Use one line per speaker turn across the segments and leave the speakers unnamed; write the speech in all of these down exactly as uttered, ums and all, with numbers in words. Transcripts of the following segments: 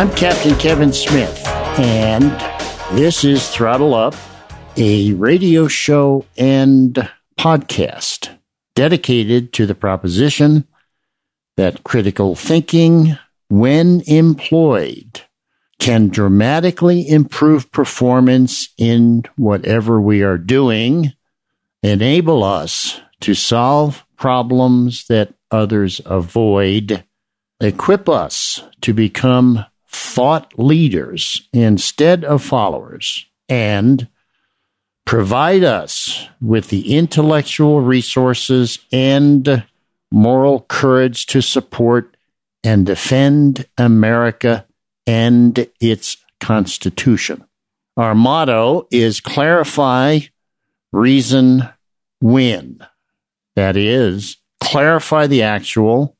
I'm Captain Kevin Smith, and this is Throttle Up, a radio show and podcast dedicated to the proposition that critical thinking, when employed, can dramatically improve performance in whatever we are doing, enable us to solve problems that others avoid, equip us to become thought leaders instead of followers, and provide us with the intellectual resources and moral courage to support and defend America and its Constitution. Our motto is clarify, reason, win. That is, clarify the actual,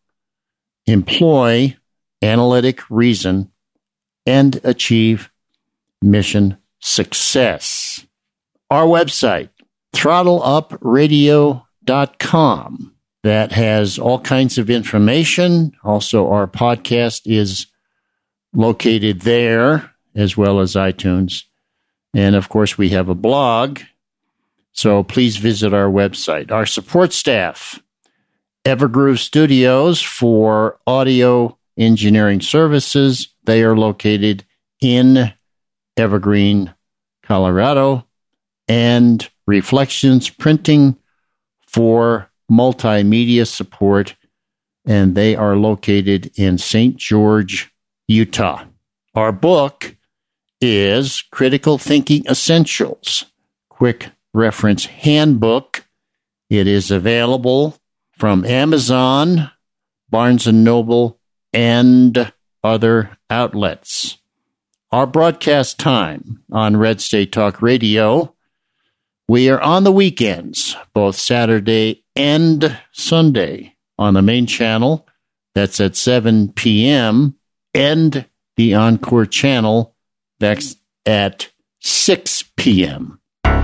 employ analytic reason, and achieve mission success. Our website, throttle up radio dot com, that has all kinds of information. Also, our podcast is located there, as well as iTunes. And, of course, we have a blog, so please visit our website. Our support staff, Evergroove Studios for audio engineering services. They are located in Evergreen, Colorado. And Reflections Printing for multimedia support, and they are located in Saint George, Utah. Our book is Critical Thinking Essentials, Quick Reference Handbook. It is available from Amazon, Barnes and Noble, and other outlets. Our broadcast time on Red State Talk Radio, we are on the weekends, both Saturday and Sunday, on the main channel. That's at seven p.m., and the Encore channel, that's at six p.m.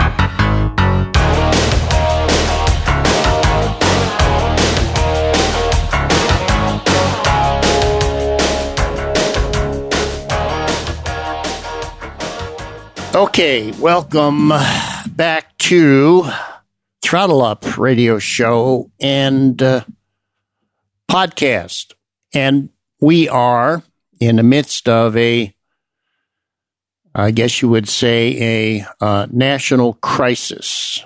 Okay, welcome back to Throttle Up radio show and uh, podcast. And we are in the midst of a, I guess you would say, a uh, national crisis.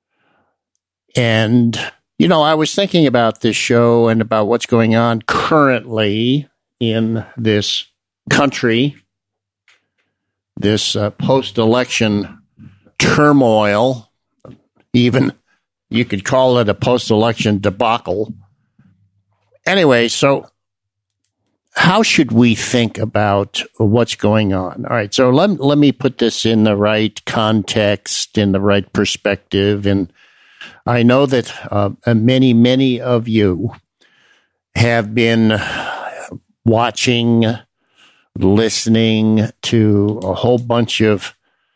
And, you know, I was thinking about this show and about what's going on currently in this country, this uh, post-election turmoil. Even you could call it a post-election debacle. Anyway, so how should we think about what's going on? All right, so let, let me put this in the right context, in the right perspective. And I know that uh, many, many of you have been watching, listening to a whole bunch of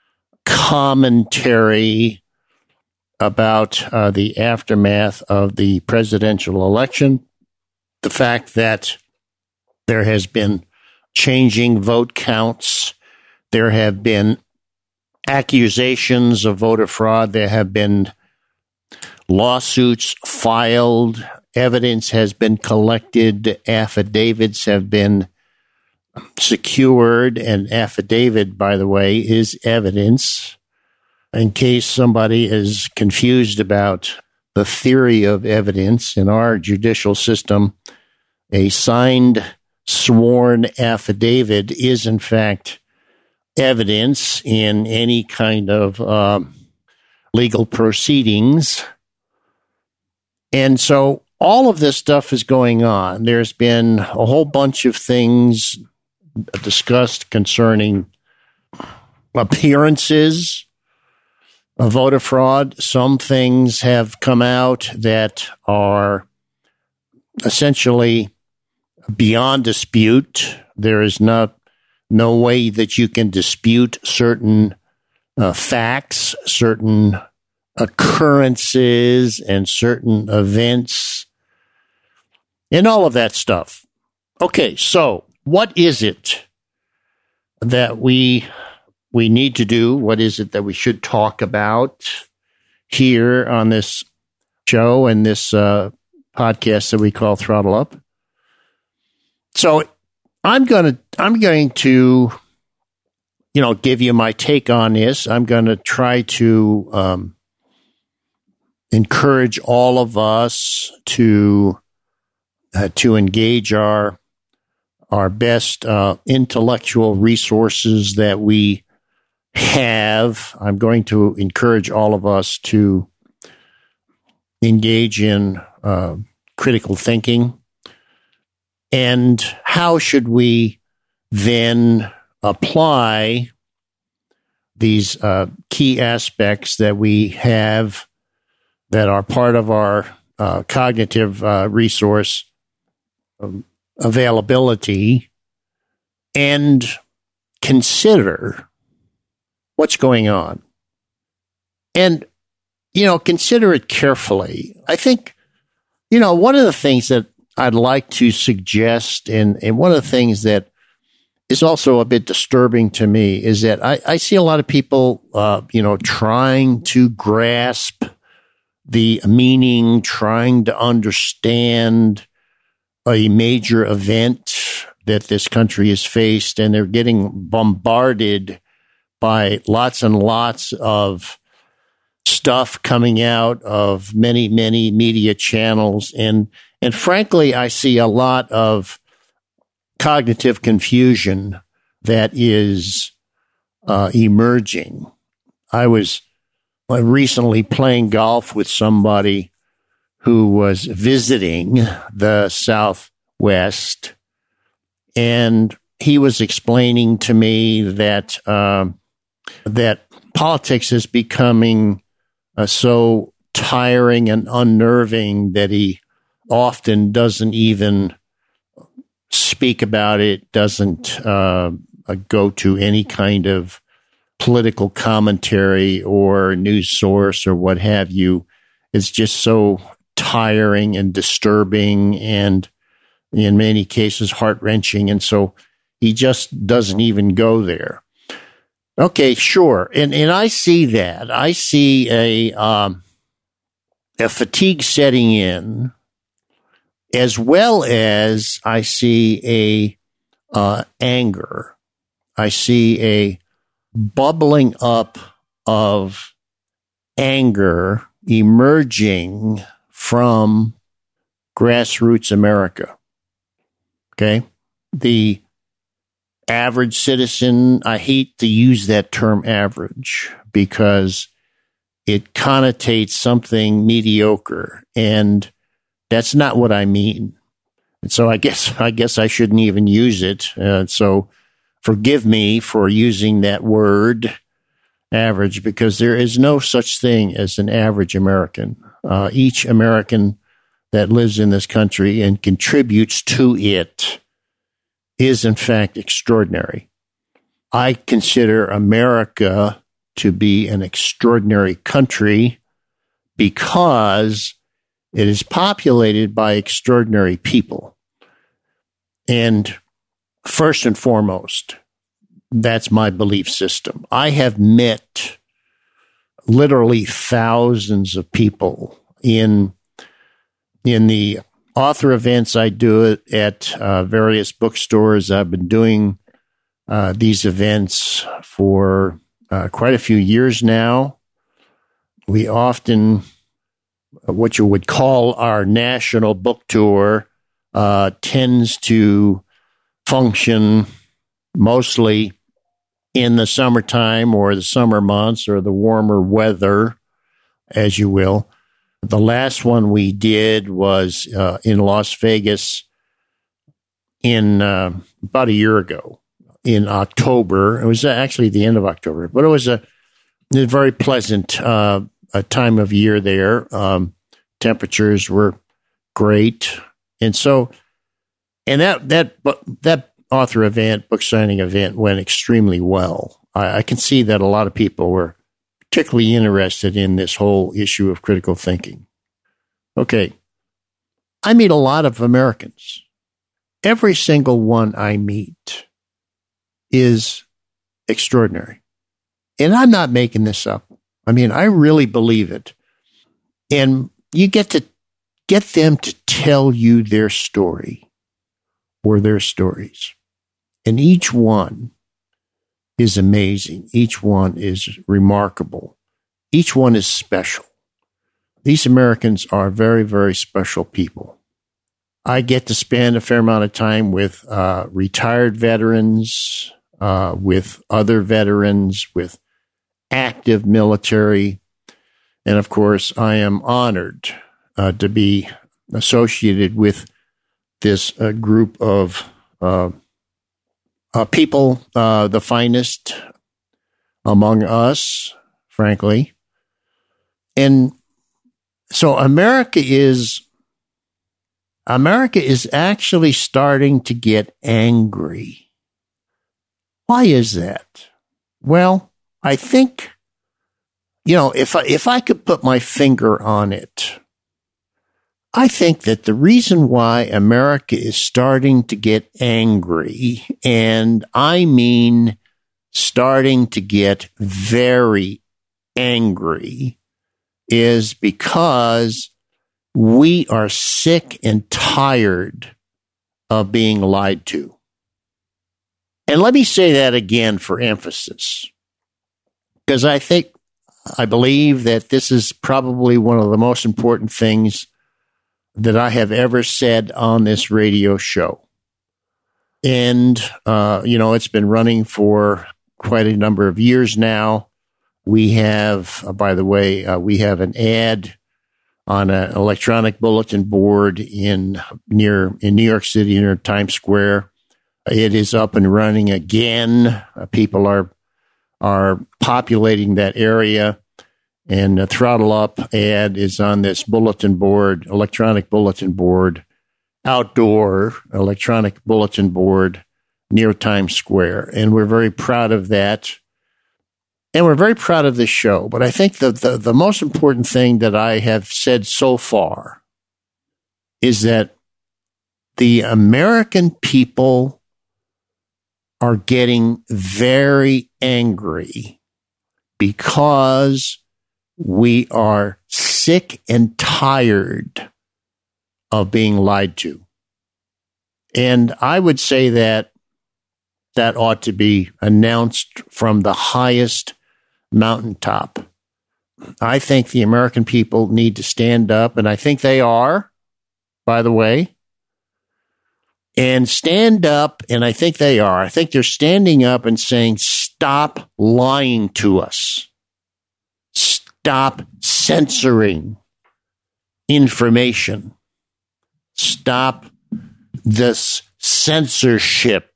commentary about uh, the aftermath of the presidential election, the fact that there has been changing vote counts, there have been accusations of voter fraud, there have been lawsuits filed, evidence has been collected, affidavits have been secured. An affidavit, by the way, is evidence. In case somebody is confused about the theory of evidence, in our judicial system, a signed, sworn affidavit is, in fact, evidence in any kind of uh, legal proceedings. And so all of this stuff is going on. There's been a whole bunch of things discussed concerning appearances of voter fraud. Some things have come out that are essentially beyond dispute. There is not no way that you can dispute certain uh, facts, certain occurrences, and certain events, and all of that stuff. Okay, so what is it that we we need to do? What is it that we should talk about here on this show and this uh, podcast that we call Throttle Up? So I'm gonna I'm going to you know give you my take on this. I'm going to try to um, encourage all of us to uh, to engage our our best uh, intellectual resources that we have. I'm going to encourage all of us to engage in uh, critical thinking. And how should we then apply these uh, key aspects that we have that are part of our uh, cognitive uh, resource um, availability, and consider what's going on? And, you know, consider it carefully. I think, you know, one of the things that I'd like to suggest, and, and one of the things that is also a bit disturbing to me, is that I, I see a lot of people, uh, you know, trying to grasp the meaning, trying to understand a major event that this country has faced, and they're getting bombarded by lots and lots of stuff coming out of many, many media channels. And, and frankly, I see a lot of cognitive confusion that is uh, emerging. I was recently playing golf with somebody who was visiting the Southwest, and he was explaining to me that uh, that politics is becoming uh, so tiring and unnerving that he often doesn't even speak about it, doesn't uh, go to any kind of political commentary or news source or what have you. It's just so tiring and disturbing and in many cases heart-wrenching. And so he just doesn't even go there. Okay, sure. And and I see that. I see a um, a fatigue setting in, as well as I see a uh, anger. I see a bubbling up of anger emerging from grassroots America. Okay? The average citizen, I hate to use that term average because it connotates something mediocre, and that's not what I mean. And so I guess I guess I shouldn't even use it. Uh, so forgive me for using that word, average, because there is no such thing as an average American. Uh, each American that lives in this country and contributes to it is, in fact, extraordinary. I consider America to be an extraordinary country because it is populated by extraordinary people. And first and foremost, that's my belief system. I have met literally thousands of people in in the author events I do it at uh, various bookstores. I've been doing uh, these events for uh, quite a few years now. We often, what you would call our national book tour, uh, tends to function mostly in the summertime or the summer months or the warmer weather, as you will. The last one we did was uh, in Las Vegas in uh, about a year ago in October. It was actually the end of October, but it was a, a very pleasant uh, a time of year there. Um, temperatures were great. And so, and that, that, that author event, book signing event went extremely well. I, I can see that a lot of people were particularly interested in this whole issue of critical thinking. Okay. I meet a lot of Americans. Every single one I meet is extraordinary. And I'm not making this up. I mean, I really believe it. And you get to get them to tell you their story or their stories. And each one is amazing. Each one is remarkable. Each one is special. These Americans are very, very special people. I get to spend a fair amount of time with uh, retired veterans, uh, with other veterans, with active military. And of course, I am honored uh, to be associated with this uh, group of uh, uh, people, uh, the finest among us, frankly. And so America is America is actually starting to get angry. Why is that? Well, I think, you know, if I, if I could put my finger on it, I think that the reason why America is starting to get angry, and I mean starting to get very angry, is because we are sick and tired of being lied to. And let me say that again for emphasis, because I think, I believe that this is probably one of the most important things that I have ever said on this radio show. And, uh, you know, it's been running for quite a number of years now. We have, uh, by the way, uh, we have an ad on an electronic bulletin board in near in New York City near Times Square. It is up and running again. Uh, people are are populating that area, and the Throttle Up ad is on this bulletin board, electronic bulletin board, outdoor electronic bulletin board near Times Square, and we're very proud of that. And we're very proud of this show. But I think the, the, the most important thing that I have said so far is that the American people are getting very angry because we are sick and tired of being lied to. And I would say that that ought to be announced from the highest mountaintop. I think the American people need to stand up, and I think they are, by the way, and stand up, and I think they are. I think they're standing up and saying, stop lying to us. Stop censoring information. Stop this censorship.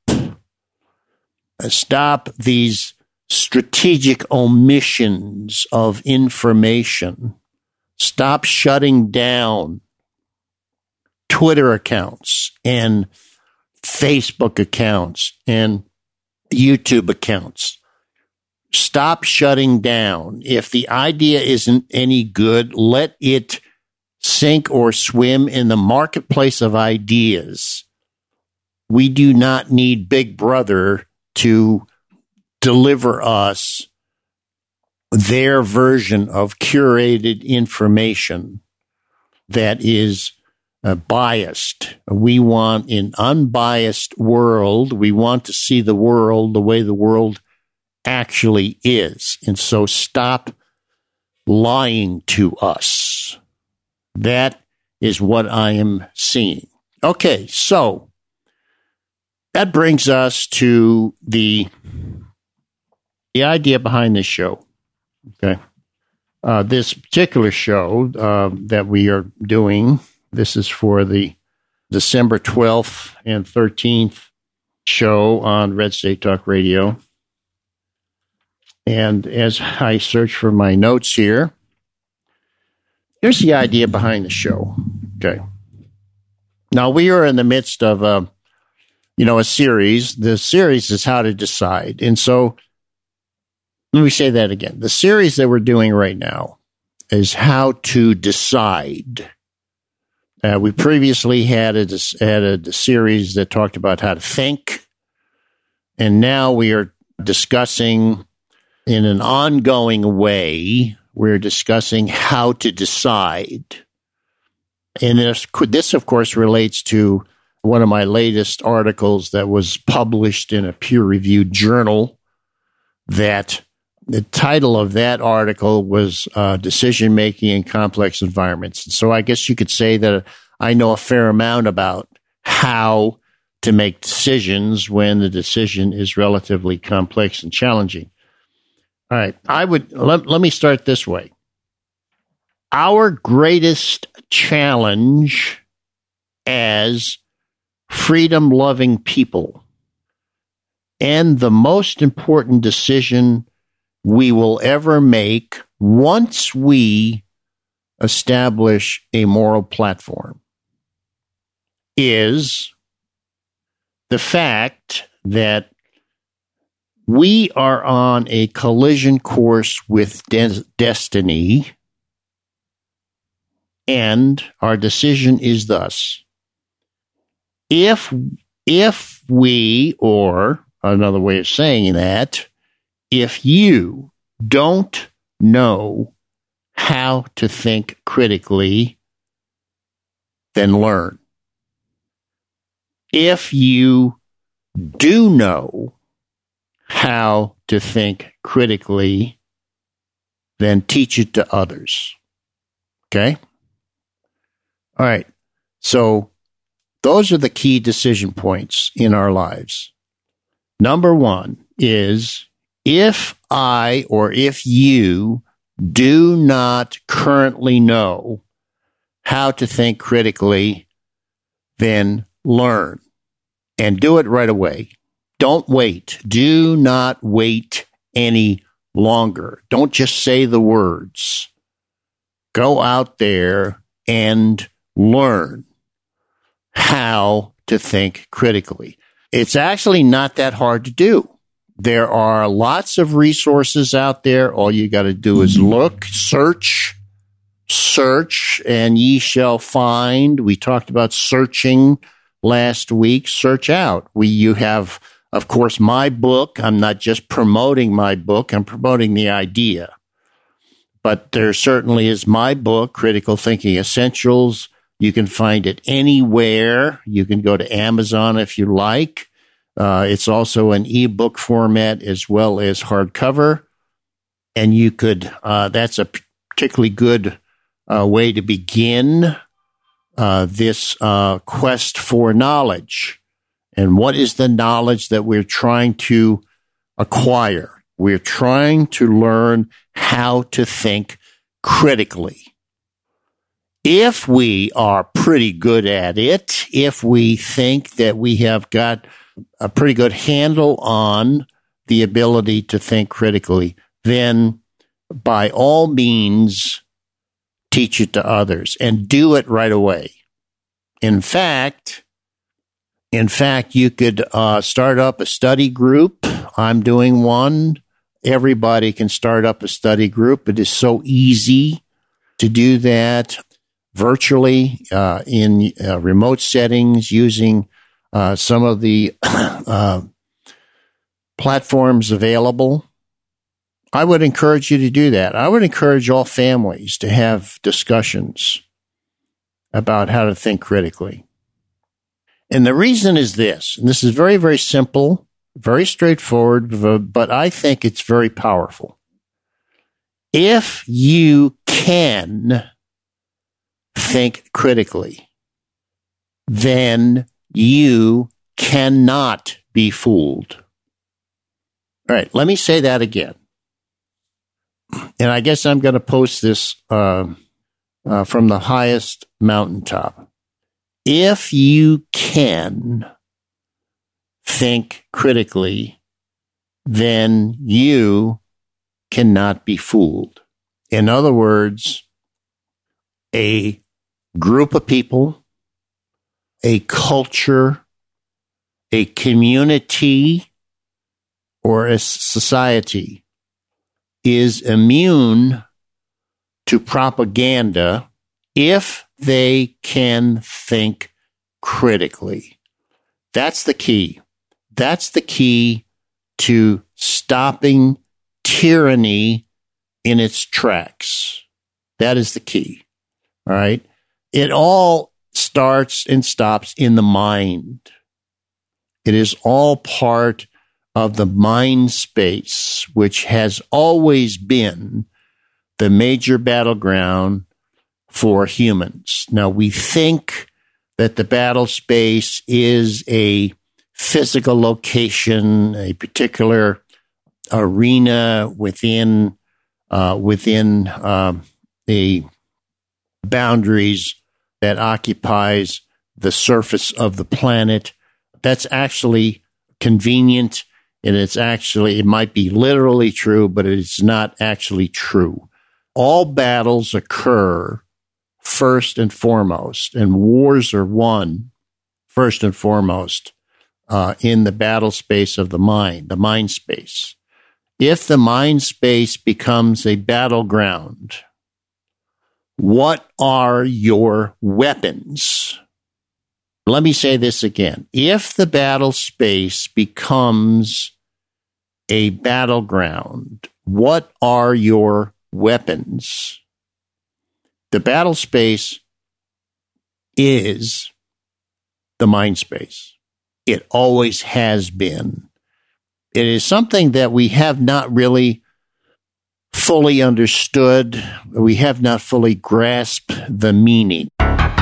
Stop these strategic omissions of information. Stop shutting down Twitter accounts and Facebook accounts and YouTube accounts. Stop shutting down. If the idea isn't any good, let it sink or swim in the marketplace of ideas. We do not need Big Brother to deliver us their version of curated information that is uh, biased. We want an unbiased world. We want to see the world the way the world actually is. And so stop lying to us. That is what I am seeing. Okay, so that brings us to the the idea behind this show. Okay, uh, this particular show uh, that we are doing, this is for the December twelfth and thirteenth show on Red State Talk Radio. And as I search for my notes here, here's the idea behind the show. Okay, now we are in the midst of a, you know, a series. The series is How to Decide, and so. Let me say that again. The series that we're doing right now is How to Decide. Uh, we previously had a, had a, a series that talked about how to think, and now we are discussing in an ongoing way, we're discussing how to decide. And this, this, of course, relates to one of my latest articles that was published in a peer-reviewed journal. That the title of that article was uh, Decision-Making in Complex Environments. And so I guess you could say that I know a fair amount about how to make decisions when the decision is relatively complex and challenging. All right, I would let, let me start this way. Our greatest challenge as freedom-loving people, and the most important decision we will ever make once we establish a moral platform, is the fact that we are on a collision course with de- destiny, and our decision is thus: if if we, or another way of saying that, if you don't know how to think critically, then learn. If you do know how to think critically, then teach it to others. Okay? All right. So those are the key decision points in our lives. Number one is, if I or if you do not currently know how to think critically, then learn and do it right away. Don't wait. Do not wait any longer. Don't just say the words. Go out there and learn how to think critically. It's actually not that hard to do. There are lots of resources out there. All you got to do is look, search, search, and ye shall find. We talked about searching last week. Search out. We, you have, of course, my book. I'm not just promoting my book. I'm promoting the idea. But there certainly is my book, Critical Thinking Essentials. You can find it anywhere. You can go to Amazon if you like. Uh, it's also an ebook format as well as hardcover. And you could, uh, that's a particularly good uh, way to begin uh, this uh, quest for knowledge. And what is the knowledge that we're trying to acquire? We're trying to learn how to think critically. If we are pretty good at it, if we think that we have got a pretty good handle on the ability to think critically, then by all means, teach it to others and do it right away. In fact, in fact, you could uh, start up a study group. I'm doing one. Everybody can start up a study group. It is so easy to do that virtually uh, in uh, remote settings using uh, some of the uh, platforms available. I would encourage you to do that. I would encourage all families to have discussions about how to think critically. And the reason is this, and this is very, very simple, very straightforward, but I think it's very powerful. If you can think critically, then you cannot be fooled. All right, let me say that again. And I guess I'm going to post this uh, uh, from the highest mountaintop. If you can think critically, then you cannot be fooled. In other words, a group of people, a culture, a community, or a society is immune to propaganda if they can think critically. That's the key. That's the key to stopping tyranny in its tracks. That is the key. All right. It all starts and stops in the mind. It is all part of the mind space, which has always been the major battleground for humans. Now, we think that the battle space is a physical location, a particular arena within uh, within uh, the boundaries that occupies the surface of the planet. That's actually convenient, and it's actually, it might be literally true, but it's not actually true. All battles occur first and foremost, and wars are won first and foremost uh, in the battle space of the mind, the mind space. If the mind space becomes a battleground, what are your weapons? Let me say this again. If the battle space becomes a battleground, what are your weapons? The battle space is the mind space. It always has been. It is something that we have not really fully understood. We have not fully grasped the meaning.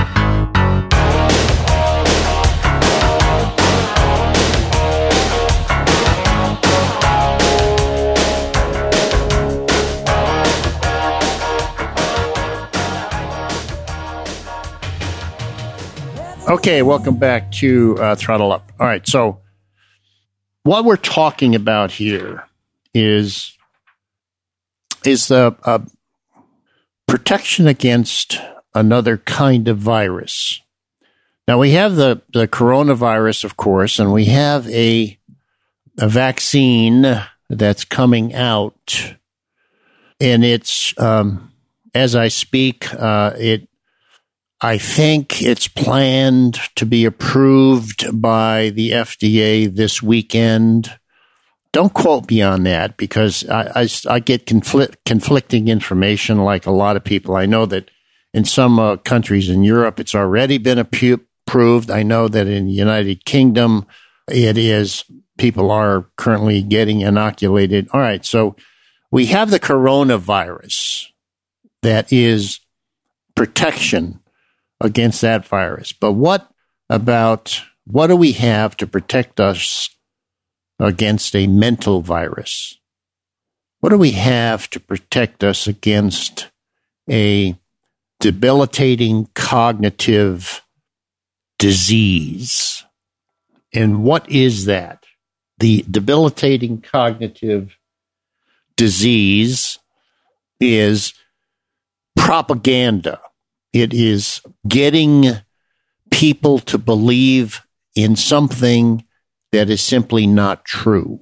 Okay, welcome back to uh, Throttle Up. All right, so what we're talking about here is is the uh, protection against another kind of virus. Now, we have the, the coronavirus, of course, and we have a, a vaccine that's coming out, and it's, um, as I speak, uh, it I think it's planned to be approved by the F D A this weekend. Don't quote me on that, because I, I, I get conflict, conflicting information like a lot of people. I know that in some uh, countries in Europe, it's already been approved. I know that in the United Kingdom, it is, people are currently getting inoculated. All right, so we have the coronavirus that is protection against that virus. But what about, what do we have to protect us against a mental virus? What do we have to protect us against a debilitating cognitive disease? And what is that? The debilitating cognitive disease is propaganda. It is getting people to believe in something that is simply not true.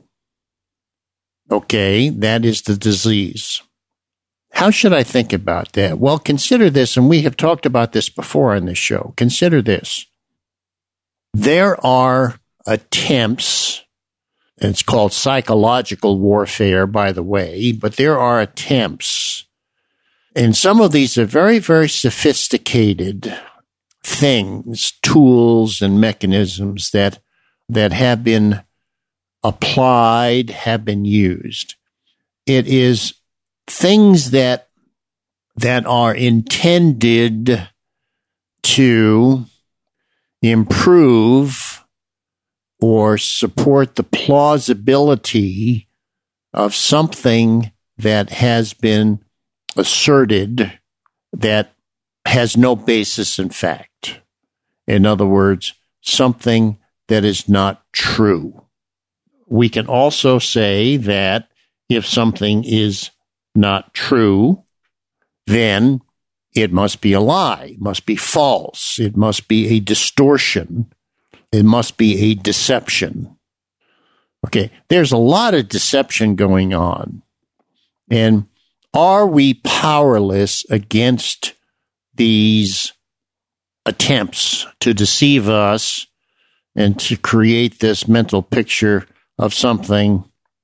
Okay, that is the disease. How should I think about that? Well, consider this, and we have talked about this before on this show. Consider this. There are attempts, and it's called psychological warfare, by the way, but there are attempts, and some of these are very, very sophisticated things, tools and mechanisms that that have been applied, have been used. It is things that that are intended to improve or support the plausibility of something that has been asserted that has no basis in fact. In other words, something that is not true. We can also say that if something is not true, then it must be a lie, it must be false, it must be a distortion, it must be a deception. Okay, there's a lot of deception going on. And are we powerless against these attempts to deceive us and to create this mental picture of something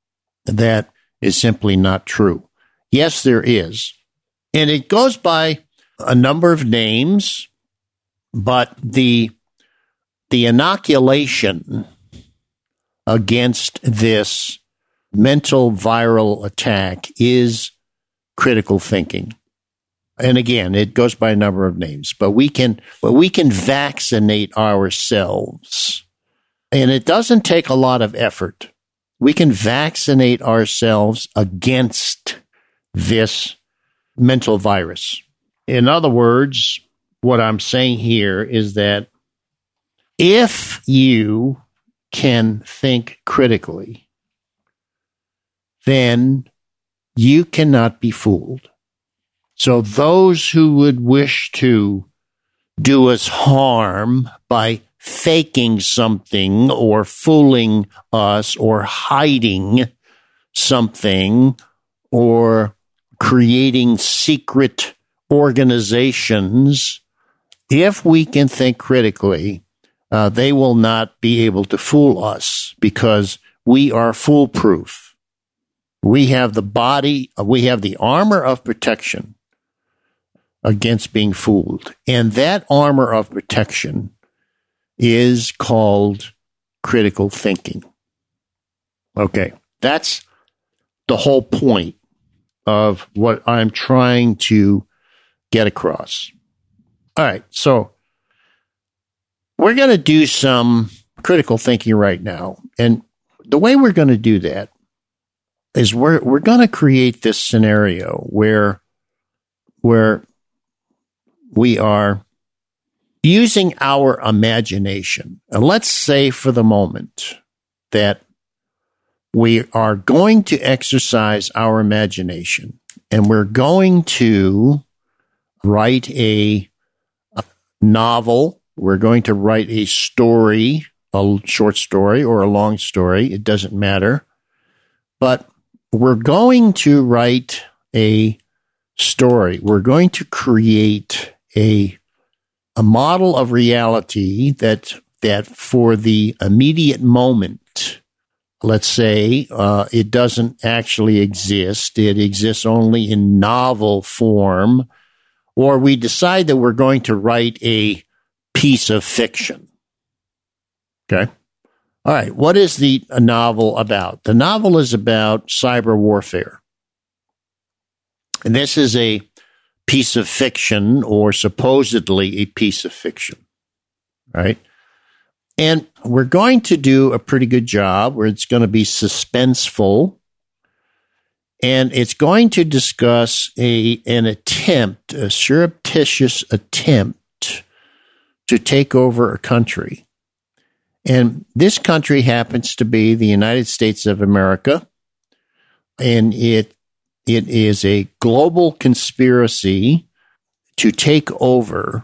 that is simply not true. Yes, there is. And it goes by a number of names, but the the inoculation against this mental viral attack is critical thinking. And again, it goes by a number of names, but we can but we can vaccinate ourselves. And it doesn't take a lot of effort. We can vaccinate ourselves against this mental virus. In other words, what I'm saying here is that if you can think critically, then you cannot be fooled. So those who would wish to do us harm by faking something or fooling us or hiding something or creating secret organizations, if we can think critically, uh, they will not be able to fool us because we are foolproof. We have the body, we have the armor of protection against being fooled. And that armor of protection is called critical thinking. Okay, that's the whole point of what I'm trying to get across. All right, so we're going to do some critical thinking right now. And the way we're going to do that is we're we're going to create this scenario where where we are using our imagination. And let's say for the moment that we are going to exercise our imagination and we're going to write a, a novel. We're going to write a story, a short story or a long story. It doesn't matter. But we're going to write a story. We're going to create a a model of reality that that for the immediate moment, let's say uh, it doesn't actually exist. It exists only in novel form, or we decide that we're going to write a piece of fiction. Okay. All right. What is the a novel about? The novel is about cyber warfare. And this is a piece of fiction, or supposedly a piece of fiction, right? And we're going to do a pretty good job where it's going to be suspenseful, and it's going to discuss a an attempt, a surreptitious attempt to take over a country. And this country happens to be the United States of America, and it It is a global conspiracy to take over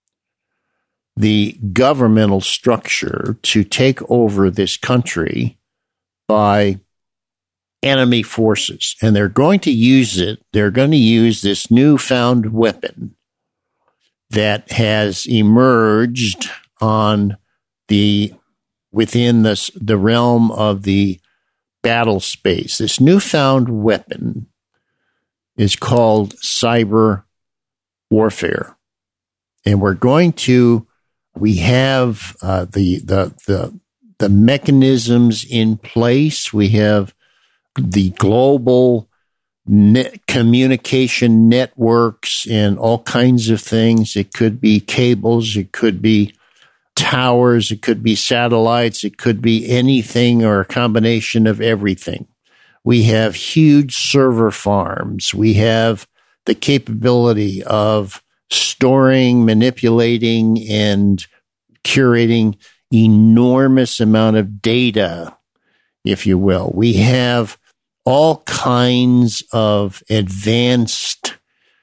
the governmental structure, to take over this country by enemy forces. And they're going to use it. They're going to use this newfound weapon that has emerged on the within this, the realm of the battle space. This newfound weapon is called cyber warfare. And we're going to, we have uh, the, the, the, the mechanisms in place. We have the global net communication networks and all kinds of things. It could be cables. It could be towers. It could be satellites. It could be anything or a combination of everything. We have huge server farms. We have the capability of storing, manipulating, and curating enormous amount of data, if you will. We have all kinds of advanced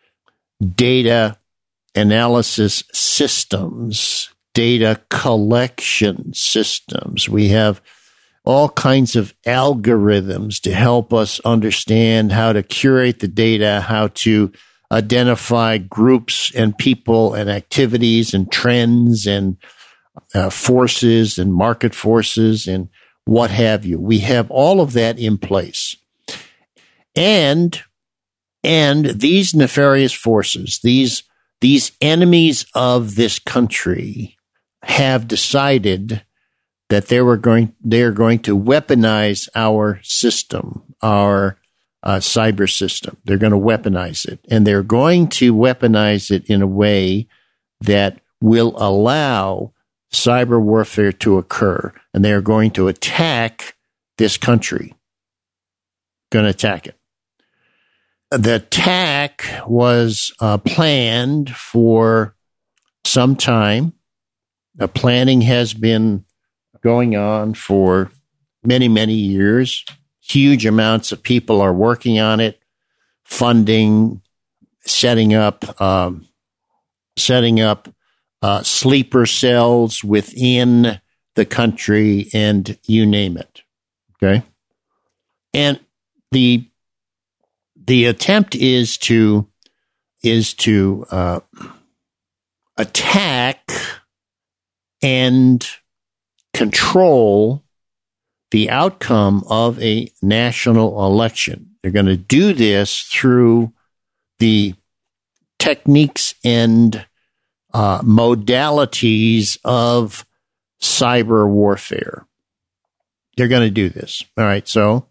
data analysis systems, data collection systems. We have all kinds of algorithms to help us understand how to curate the data, how to identify groups and people and activities and trends and uh, forces and market forces and what have you. We have all of that in place. And and these nefarious forces, these these enemies of this country, have decided that they were going they're going to weaponize our system, our uh, cyber system. They're going to weaponize it, and they're going to weaponize it in a way that will allow cyber warfare to occur, and they are going to attack this country. Going to attack it. The attack was uh, planned for some time. The planning has been going on for many, many years. Huge amounts of people are working on it, funding, setting up, um, setting up uh, sleeper cells within the country, and you name it. Okay, and the the attempt is to is to uh, attack and control the outcome of a national election. They're going to do this through the techniques and uh, modalities of cyber warfare. They're going to do this. All right. So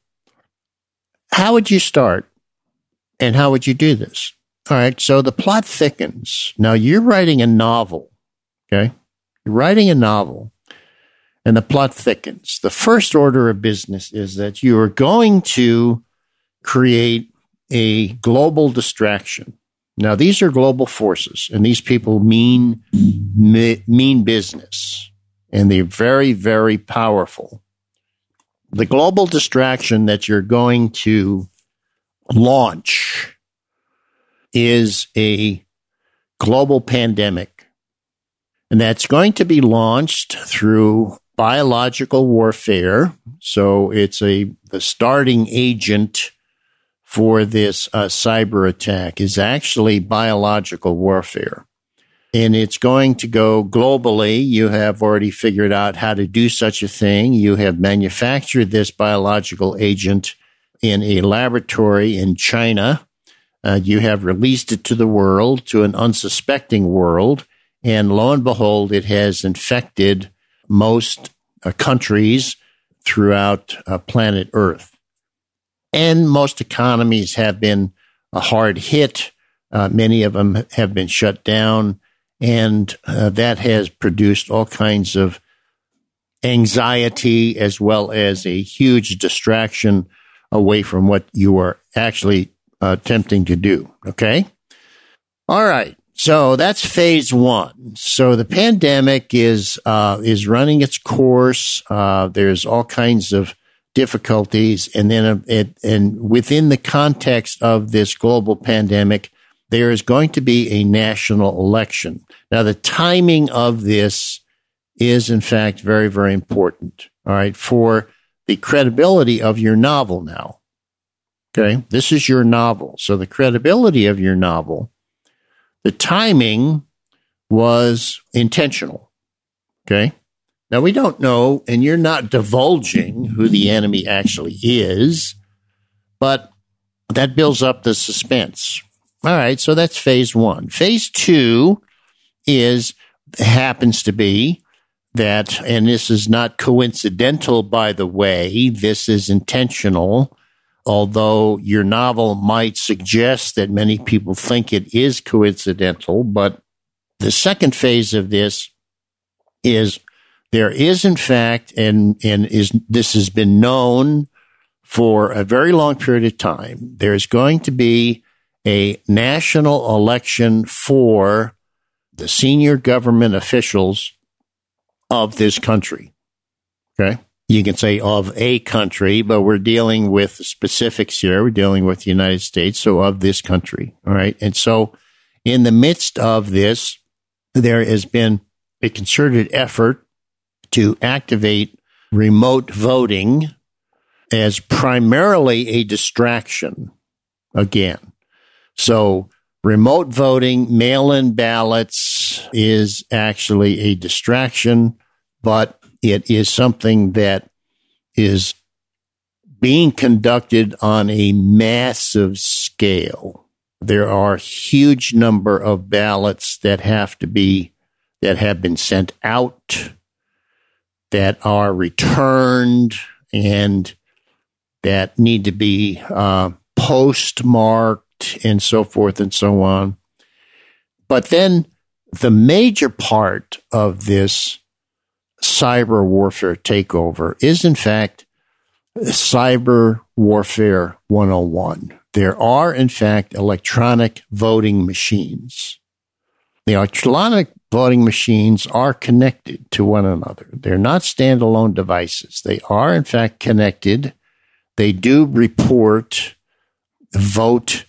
how would you start, and how would you do this? All right. So the plot thickens. Now you're writing a novel. Okay. You're writing a novel, and the plot thickens. The first order of business is that you are going to create a global distraction. Now, these are global forces, and these people mean mean business, and they're very, very powerful. The global distraction that you're going to launch is a global pandemic, and that's going to be launched through biological warfare. So it's a the starting agent for this uh, cyber attack is actually biological warfare. And it's going to go globally. You have already figured out how to do such a thing. You have manufactured this biological agent in a laboratory in China. Uh, you have released it to the world, to an unsuspecting world. And lo and behold, it has infected most uh, countries throughout uh, planet Earth. And most economies have been a hard hit. Uh, many of them have been shut down. And uh, that has produced all kinds of anxiety as well as a huge distraction away from what you are actually uh, attempting to do. Okay? All right. So that's phase one. So the pandemic is uh, is running its course. Uh, there's all kinds of difficulties, and then uh, it, and within the context of this global pandemic, there is going to be a national election. Now, the timing of this is, in fact, very, very important. All right, for the credibility of your novel. Now, okay, this is your novel, so the credibility of your novel. The timing was intentional, okay? Now, we don't know, and you're not divulging who the enemy actually is, but that builds up the suspense. All right, so that's phase one. Phase two is, happens to be that, and this is not coincidental, by the way, this is intentional, although your novel might suggest that many people think it is coincidental. But the second phase of this is there is, in fact, and, and is this has been known for a very long period of time, there's going to be a national election for the senior government officials of this country. Okay? You can say of a country, but we're dealing with specifics here. We're dealing with the United States, so of this country. All right. And so in the midst of this, there has been a concerted effort to activate remote voting as primarily a distraction again. So remote voting, mail-in ballots is actually a distraction, but it is something that is being conducted on a massive scale. There are a huge number of ballots that have to be, that have been sent out, that are returned, and that need to be uh, postmarked and so forth and so on. But then the major part of this cyber warfare takeover is, in fact, Cyber Warfare one oh one. There are, in fact, electronic voting machines. The electronic voting machines are connected to one another. They're not standalone devices. They are, in fact, connected. They do report vote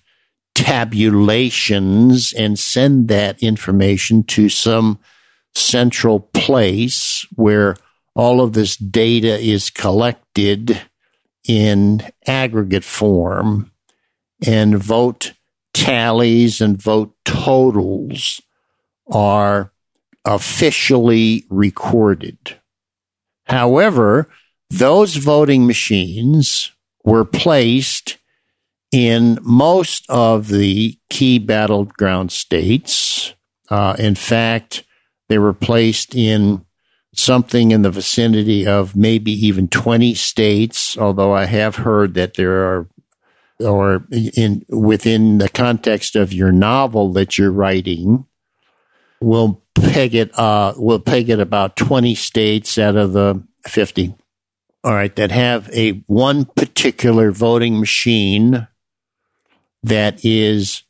tabulations and send that information to some central place where all of this data is collected in aggregate form, and vote tallies and vote totals are officially recorded. However, those voting machines were placed in most of the key battleground states. Uh, in fact, they were placed in something in the vicinity of maybe even twenty states, although I have heard that there are, or in within the context of your novel that you're writing, we'll peg it, uh, we'll peg it about twenty states out of the fifty. All right, that have a one particular voting machine that is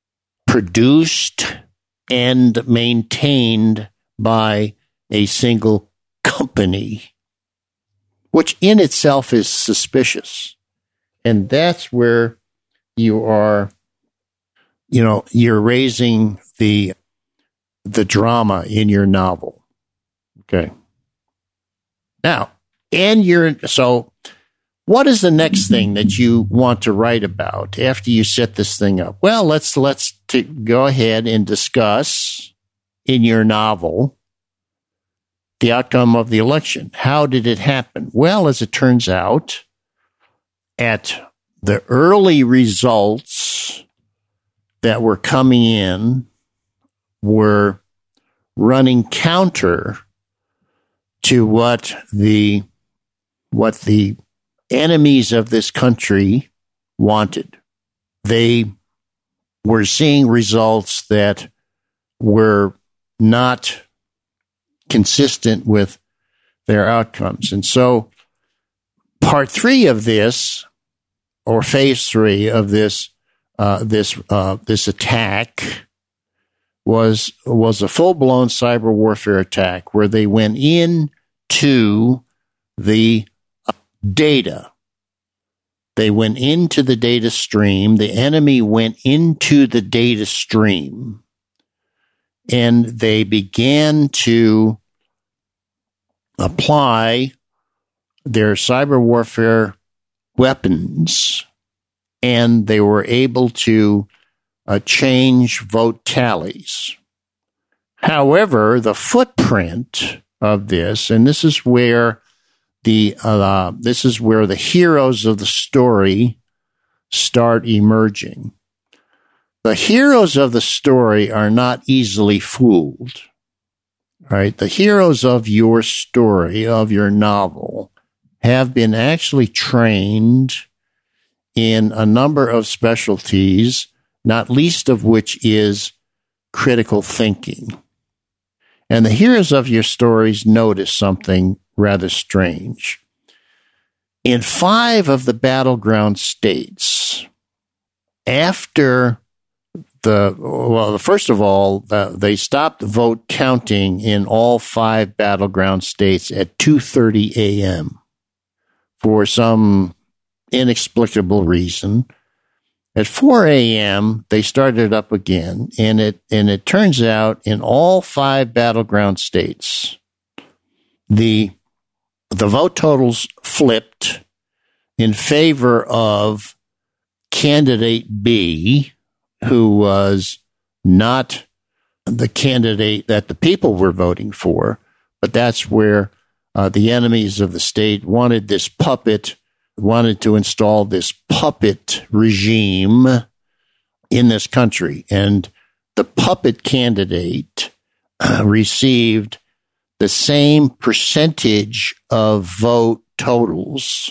produced and maintained by a single company, which in itself is suspicious. And that's where you are, you know, you're raising the the drama in your novel. Okay. Now, and you're, so what is the next thing that you want to write about after you set this thing up? Well, let's, let's t- go ahead and discuss in your novel the outcome of the election. How did it happen? Well, as it turns out, at the early results that were coming in were running counter to what the what the enemies of this country wanted. They were seeing results that were not consistent with their outcomes. And so part three of this, or phase three of this uh, this uh, this attack was was a full-blown cyber warfare attack where they went into the data. They went into the data stream. The enemy went into the data stream, and they began to apply their cyber warfare weapons, and they were able to uh, change vote tallies. However, the footprint of this, and this is where the uh, this is where the heroes of the story start emerging. The heroes of the story are not easily fooled. Right? The heroes of your story, of your novel, have been actually trained in a number of specialties, not least of which is critical thinking. And the heroes of your stories notice something rather strange. In five of the battleground states, after the, well, first of all, uh, they stopped vote counting in all five battleground states at two thirty a.m. for some inexplicable reason. At four a.m., they started up again, and it and it turns out in all five battleground states, the the vote totals flipped in favor of candidate B, who was not the candidate that the people were voting for, but that's where uh, the enemies of the state wanted this puppet wanted to install this puppet regime in this country. And the puppet candidate uh, received the same percentage of vote totals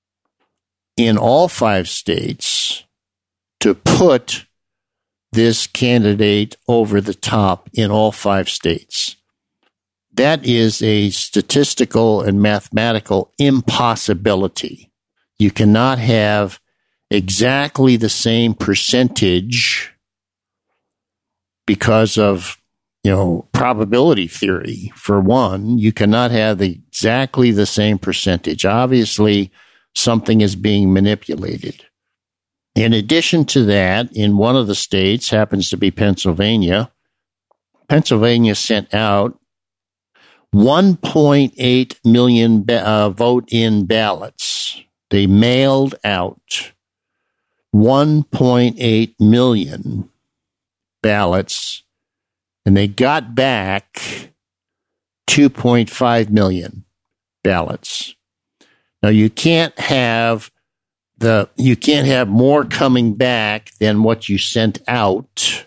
in all five states to put this candidate over the top in all five states. That is a statistical and mathematical impossibility. You cannot have exactly the same percentage because of, you know, probability theory. For one, you cannot have the, exactly the same percentage. Obviously, something is being manipulated. In addition to that, in one of the states, happens to be Pennsylvania, Pennsylvania sent out one point eight million ba- uh, vote-in ballots. They mailed out one point eight million ballots, and they got back two point five million ballots. Now, you can't have the you can't have more coming back than what you sent out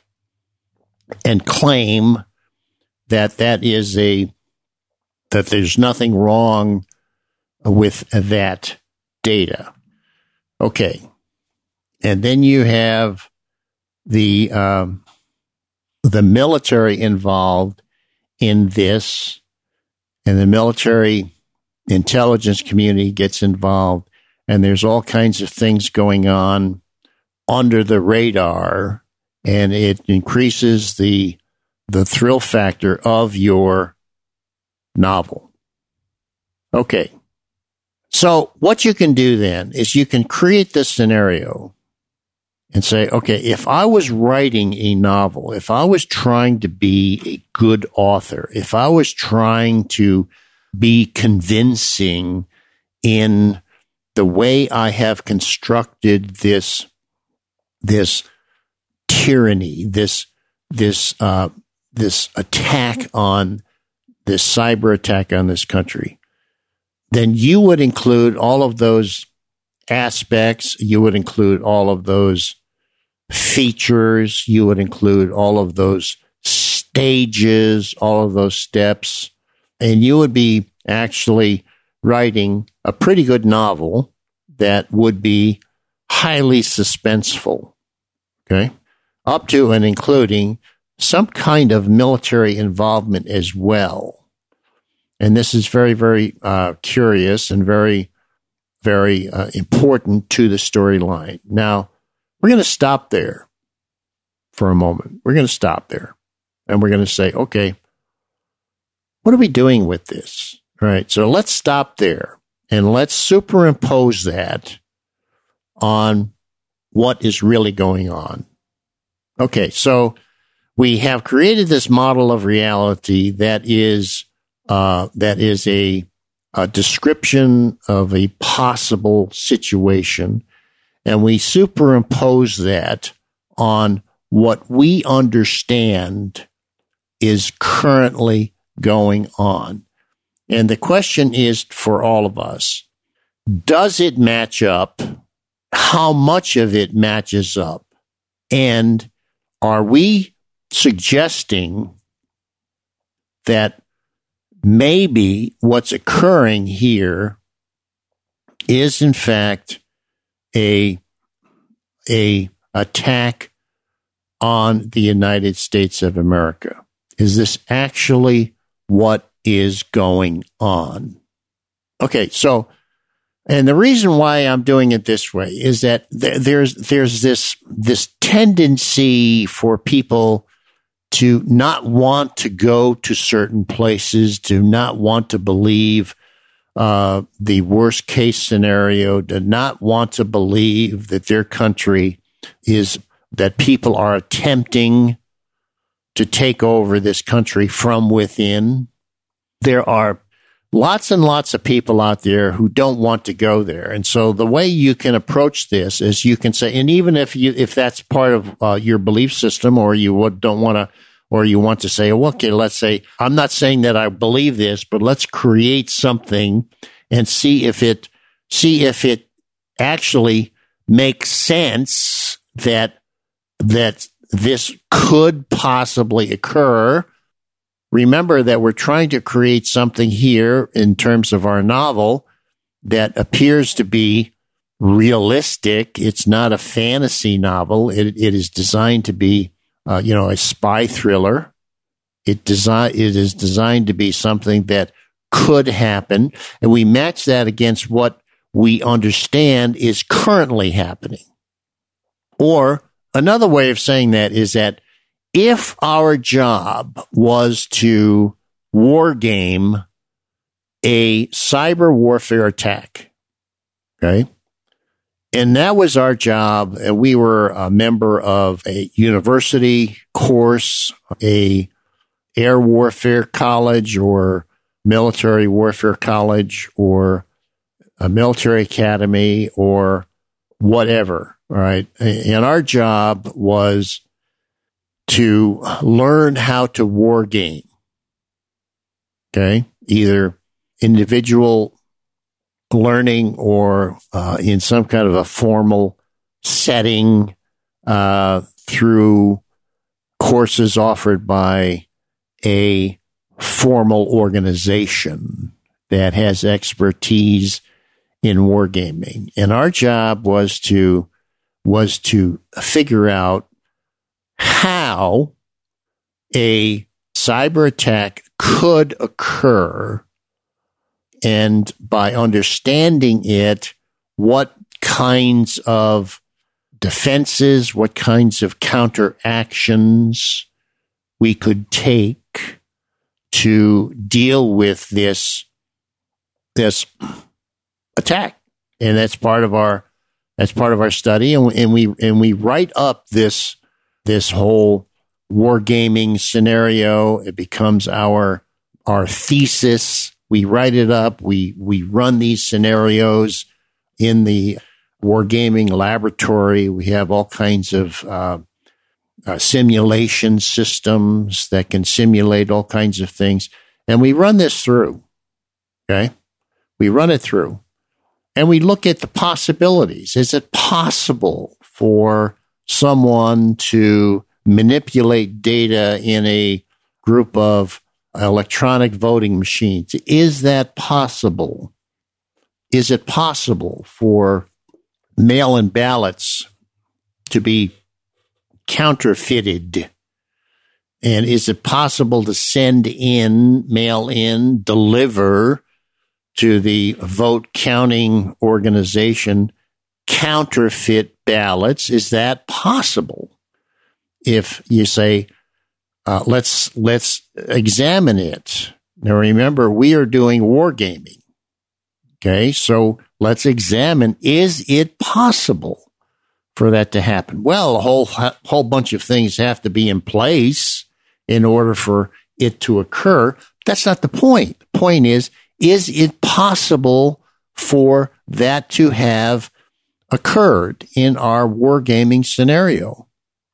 and claim that that is a that there's nothing wrong with that data. Okay. And then you have the um, the military involved in this, and the military intelligence community gets involved, and there's all kinds of things going on under the radar, and it increases the the thrill factor of your novel. Okay. So what you can do then is you can create this scenario and say, okay, if I was writing a novel, if I was trying to be a good author, if I was trying to be convincing in the way I have constructed this, this tyranny, this, this, uh, this attack on this cyber attack on this country, then you would include all of those aspects. You would include all of those features. You would include all of those stages, all of those steps, and you would be actually writing a pretty good novel that would be highly suspenseful, okay, up to and including some kind of military involvement as well. And this is very, very uh, curious and very, very uh, important to the storyline. Now, we're going to stop there for a moment. We're going to stop there. And we're going to say, okay, what are we doing with this? All right, so let's stop there. And let's superimpose that on what is really going on. Okay, so we have created this model of reality that is uh, that is a, a description of a possible situation, and we superimpose that on what we understand is currently going on. And the question is for all of us, does it match up? How much of it matches up? And are we suggesting that maybe what's occurring here is in fact a, a attack on the United States of America? Is this actually what is going on? Okay, so, and the reason why I'm doing it this way is that th- there's there's this this tendency for people to not want to go to certain places, to not want to believe uh, the worst case scenario, to not want to believe that their country is, that people are attempting to take over this country from within. There are lots and lots of people out there who don't want to go there. And so the way you can approach this is you can say, and even if you, if that's part of uh, your belief system, or you would, don't want to, or you want to say, well, okay, let's say, I'm not saying that I believe this, but let's create something and see if it, see if it actually make sense that that this could possibly occur. Remember that we're trying to create something here in terms of our novel that appears to be realistic. It's not a fantasy novel. It, it is designed to be, uh, you know, a spy thriller. It design it is designed to be something that could happen, and we match that against what we understand is currently happening. Or another way of saying that is that if our job was to war game a cyber warfare attack, okay, and that was our job, and we were a member of a university course, a air warfare college or military warfare college or a military academy or whatever, right? And our job was to learn how to war game, okay? Either individual learning or uh, in some kind of a formal setting uh, through courses offered by a formal organization that has expertise in wargaming. And our job was to was to figure out how a cyber attack could occur, and by understanding it, what kinds of defenses, what kinds of counteractions we could take to deal with this this attack. And that's part of our that's part of our study, and, and we and we write up this this whole wargaming scenario. It becomes our our thesis. We write it up. We we run these scenarios in the wargaming laboratory. We have all kinds of uh, uh, simulation systems that can simulate all kinds of things, and we run this through. Okay, we run it through. And we look at the possibilities. Is it possible for someone to manipulate data in a group of electronic voting machines? Is that possible? Is it possible for mail-in ballots to be counterfeited? And is it possible to send in, mail in, deliver to the vote counting organization counterfeit ballots? Is that possible? If you say, uh, let's let's examine it. Now remember, we are doing wargaming. Okay, so let's examine, is it possible for that to happen? Well, a whole whole bunch of things have to be in place in order for it to occur. That's not the point. The point is, is it possible for that to have occurred in our wargaming scenario?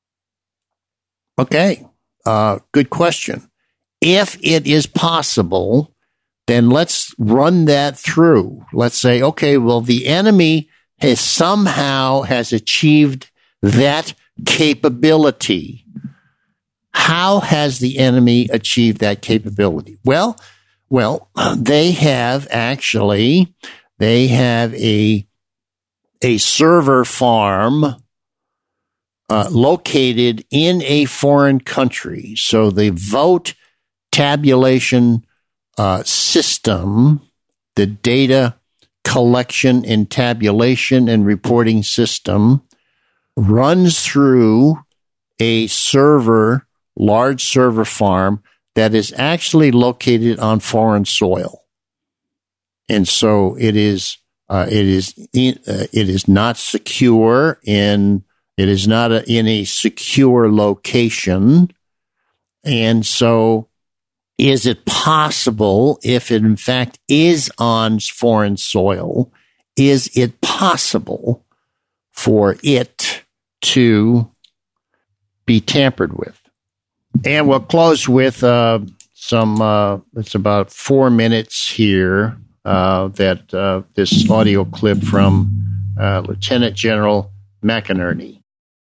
Okay, uh, good question. If it is possible, then let's run that through. Let's say, okay, well, the enemy has somehow has achieved that capability. How has the enemy achieved that capability? Well, Well, they have actually, they have a, a server farm uh, located in a foreign country. So the vote tabulation uh, system, the data collection and tabulation and reporting system runs through a server, large server farm that is actually located on foreign soil. And so it is, uh, it is, in, uh, it is not secure in, it is not a, in a secure location. And so is it possible, if it in fact is on foreign soil, is it possible for it to be tampered with? And we'll close with uh, some, uh, it's about four minutes here, uh, that uh, this audio clip from uh, Lieutenant General McInerney.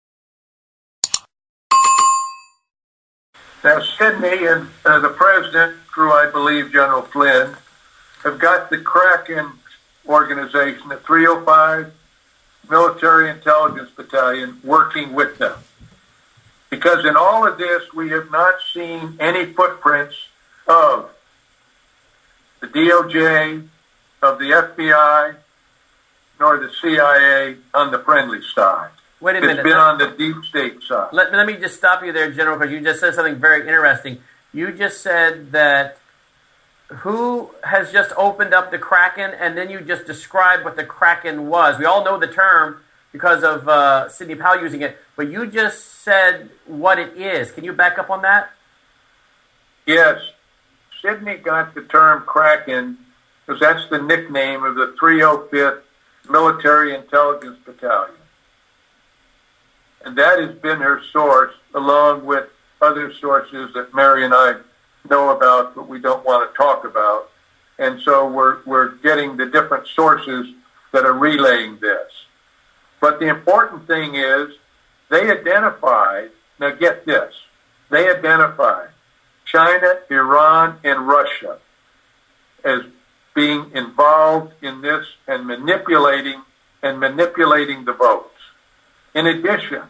Now, Sydney and uh, the president, through, I believe, General Flynn, have got the Kraken organization, the three oh five Military Intelligence Battalion, working with them. Because in all of this, we have not seen any footprints of the D O J, of the F B I, nor the C I A on the friendly side.
Wait a
it's
minute.
It's been on the deep state side.
Let, let me just stop you there, General, because you just said something very interesting. You just said that who has just opened up the Kraken, and then you just described what the Kraken was. We all know the term because of uh, Sidney Powell using it, but you just said what it is. Can you back up on that?
Yes. Sidney got the term Kraken because that's the nickname of the three oh fifth Military Intelligence Battalion. And that has been her source, along with other sources that Mary and I know about, but we don't want to talk about. And so we're we're getting the different sources that are relaying this. But the important thing is they identified, now get this, they identified China, Iran, and Russia as being involved in this and manipulating and manipulating the votes. In addition,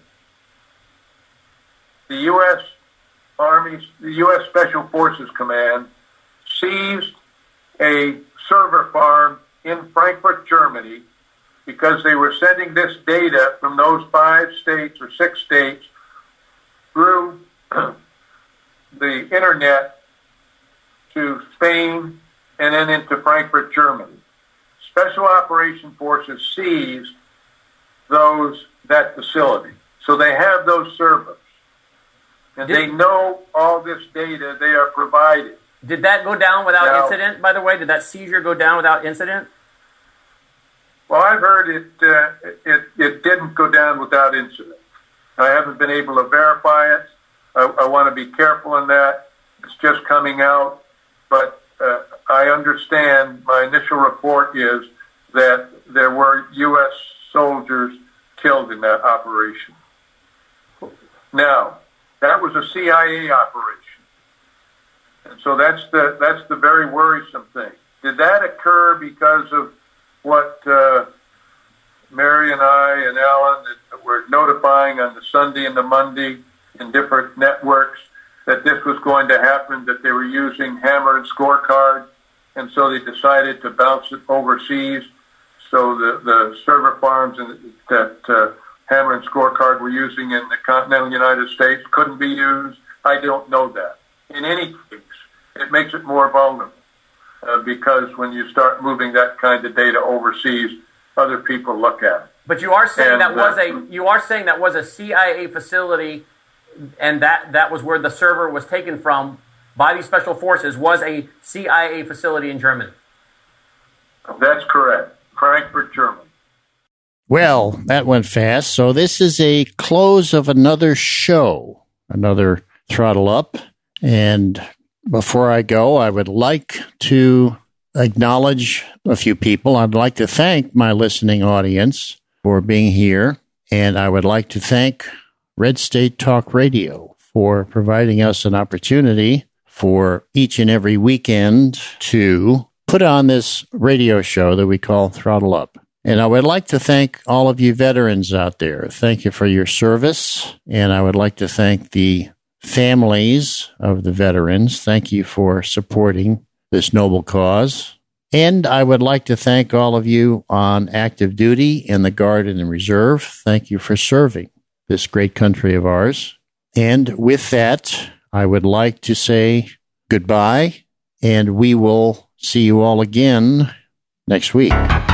the U S Army, the U S Special Forces Command seized a server farm in Frankfurt, Germany, because they were sending this data from those five states or six states through the internet to Spain and then into Frankfurt, Germany. Special Operation Forces seized those that facility. So they have those servers. And
did,
they know all this data they are provided.
Did that go down without
now,
incident, by the way? Did that seizure go down without incident?
Well, I've heard it, uh, it, it didn't go down without incident. I haven't been able to verify it. I, I want to be careful in that. It's just coming out. But uh, I understand my initial report is that there were U S soldiers killed in that operation. Now, that was a C I A operation. And so that's the that's the very worrisome thing. Did that occur because of what uh, Mary and I and Alan were notifying on the Sunday and the Monday in different networks that this was going to happen, that they were using Hammer and Scorecard, and so they decided to bounce it overseas. So the, the server farms that uh, Hammer and Scorecard were using in the continental United States couldn't be used. I don't know that. In any case, it makes it more vulnerable uh, because when you start moving that kind of data overseas, other people look at it.
But you are saying
and,
that was
uh,
a you are saying that was a C I A facility, and that, that was where the server was taken from by these special forces, was a C I A facility in Germany.
That's correct. Frankfurt, Germany.
Well, that went fast. So this is a close of another show, another Throttle Up. And before I go, I would like to acknowledge a few people. I'd like to thank my listening audience for being here. And I would like to thank Red State Talk Radio for providing us an opportunity for each and every weekend to put on this radio show that we call Throttle Up. And I would like to thank all of you veterans out there. Thank you for your service. And I would like to thank the families of the veterans. Thank you for supporting this noble cause. And I would like to thank all of you on active duty in the Guard and the Reserve. Thank you for serving this great country of ours. And with that, I would like to say goodbye, and we will see you all again next week.